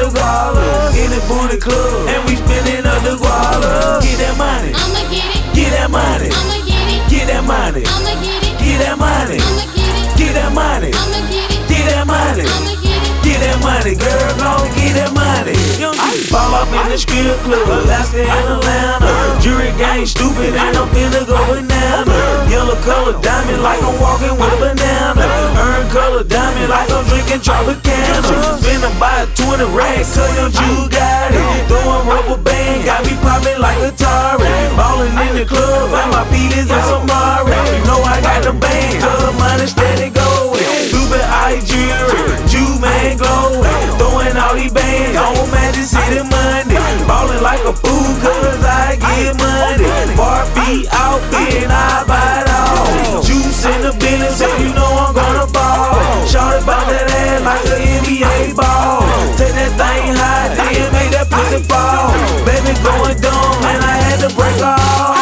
the guala. In the booty club, and we spinning up the guala. Get that money, I'ma get it. get that money, I'ma get it. get that money, I'ma get it. get that money, I'ma get it. get that money, I'ma get it. get that money. I'ma get it. Get that money, girl, gon' get that money. I fall off in the strip club, Alaska and Atlanta. Jury gang stupid, and I'm finna go banana. Yellow color diamond like I'm walking with a banana. Earn color diamond like I'm drinking Tropicana. Finna buy 20 racks, cause young Jew got it. Throwing rubber band, got me popping like Atari. Ballin' in the club, and my feet is on some Mari. You know I got the band, cause money steady going. Stupid eye jewelry, Jew man glowing. Throwing all these bands on Magic City Monday. Ballin' like a fool cause I get money. Bar feet out and I buy it all. Juice in the business so you know I'm gonna ball. Shorty bout that ass like an NBA ball. Take that thing high, then make that pussy fall. Baby going dumb and I had to break off.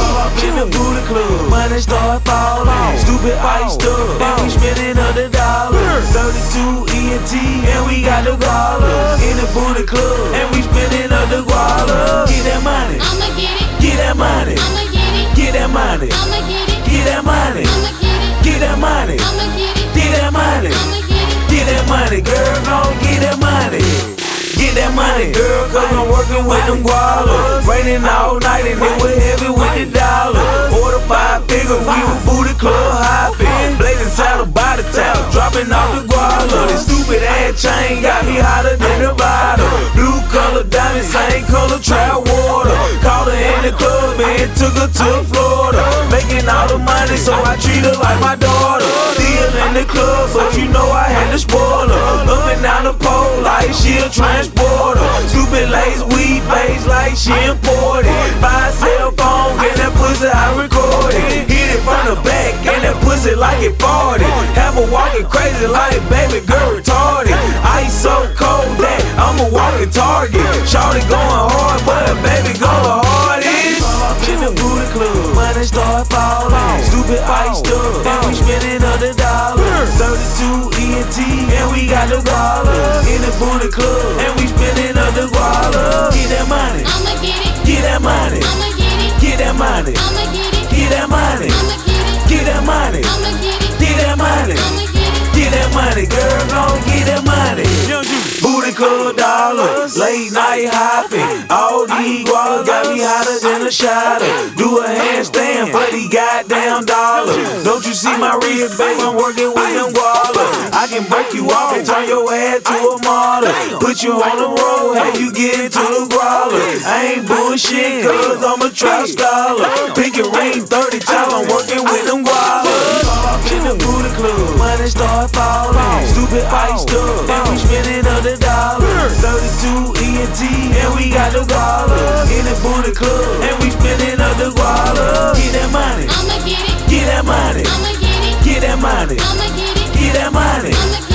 In the booty club, money start falling. Stupid ice stuff, and we spinning up the dollars. 32 ENT, and we got the guala. In the booty club, and we spinning up the guala. Get that money, I'ma get it. get that money, I'ma get it. get that money, I'ma get it. get that money, I'ma get it. get that money, I'ma get it. get that money, I'ma get it. get that money, girl, gon' get that money. Get that money, girl, cause I'm working with them gualas. Raining all night and then we're heavy with the dollar. Order 5 figure, we was booty club hopping. Blazing saddle by the towel, dropping off the guala. This stupid ass chain got me hotter than the bottle. Blue color diamond, same color trout water. Called her in the club and took her to Florida. Making all the money, so I treat her like my daughter. Deal in the club, but you know I had to spoil her. Up and down the pole like she a transporter. Stupid lace, weed face like she imported. Buy a cell phone, get that pussy I recorded. Hit it from the back, and that pussy like it farted. Have her walking crazy like baby girl retarded. Ice so cold that I'm a walking target. Shorty going hard, but baby go the hardest. In the booty club, money start falling. Stupid ice stuff, and we spinning up the dollars. 32 ENT, and we got the guala. In the booty club, and we spinning up the guala. Get that money, I'ma get it. get that money, I'ma get it. get that money, I'ma get it. get that money, I'ma get it. get that money, I'ma get it. get that money, I'ma get it. get that money, girl, gon' get that money. Booty club dollars, late night hopping. All these gualas got me hotter than a shotter. Do a handstand for these goddamn dollars. Don't you see my wrist, babe? I'm working with them gualas. I can break you off and turn your ass to a model. Put you on the road, have you get into the guala. I ain't bullshit, cause I'm a trap scholar. Pinky ring 30 times, I'm working with them gualas. In the booty club, money start falling. Stupid ice stuff, and we spinning up the dollars. 32 ENT, and we got the guala. In the booty club, and we spinning up the guala. Get that money, I'ma get it. get that money, I'ma get it. get that money, I'ma get it. get that money, I'ma get it.